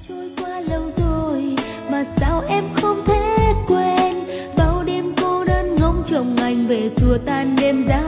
Trôi qua lâu rồi mà sao em không thể quên, bao đêm cô đơn ngóng trông anh về chùa tan đêm ra